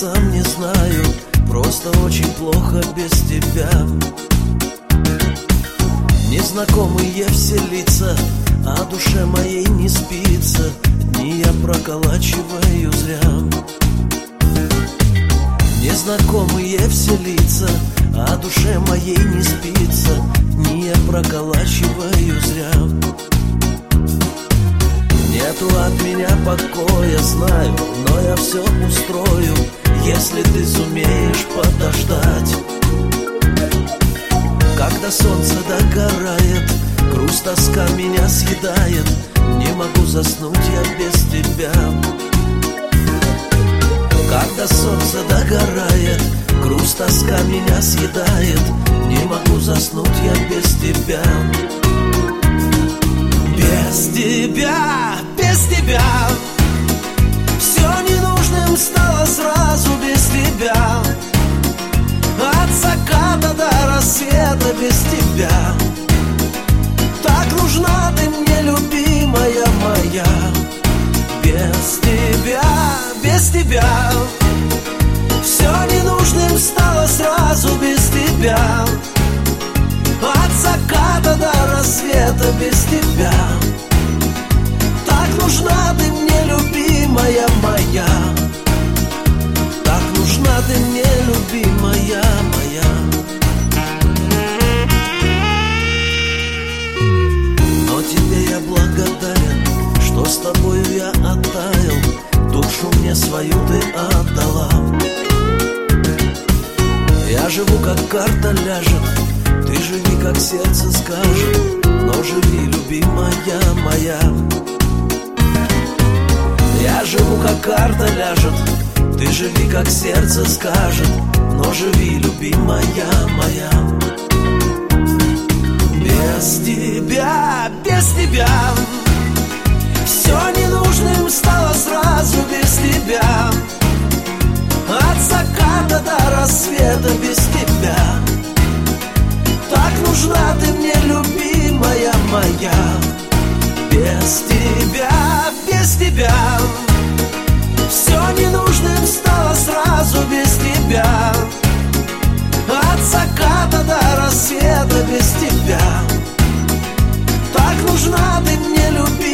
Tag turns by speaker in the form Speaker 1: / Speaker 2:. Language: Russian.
Speaker 1: сам не знаю, просто очень плохо без тебя. Незнакомые все лица, а душе моей не спится. Дни я проколачиваю зря. Незнакомые все лица, а душе моей не спится. Дни я проколачиваю зря. Нету от меня покоя, знаю, но я все устрою, если ты сумеешь подождать. Когда солнце догорает, грусть, тоска меня съедает. Не могу заснуть я без тебя. Когда солнце догорает, грусть, тоска меня съедает. Не могу заснуть я без тебя. Без тебя, без тебя все ненужным стало сразу без тебя. От заката до рассвета без тебя. Так нужна ты мне, любимая моя. Без тебя все ненужным стало сразу без тебя. От заката до рассвета без тебя. Так нужна ты мне, любимая моя. Так нужна ты мне, любимая моя. Но тебе я благодарен, что с тобою я оттаял. Душу мне свою ты отдала. Я живу, как карта ляжет, ты живи, как сердце скажет. Но живи, любимая моя. Я живу, как карта ляжет, ты живи, как сердце скажет. Но живи, любимая моя. Без тебя все ненужным стало сразу без тебя. От заката до рассвета без тебя. Так нужна ты мне, любимая моя. Без тебя все ненужным стало сразу без тебя. От заката до рассвета без тебя. Так нужна ты мне, любимая.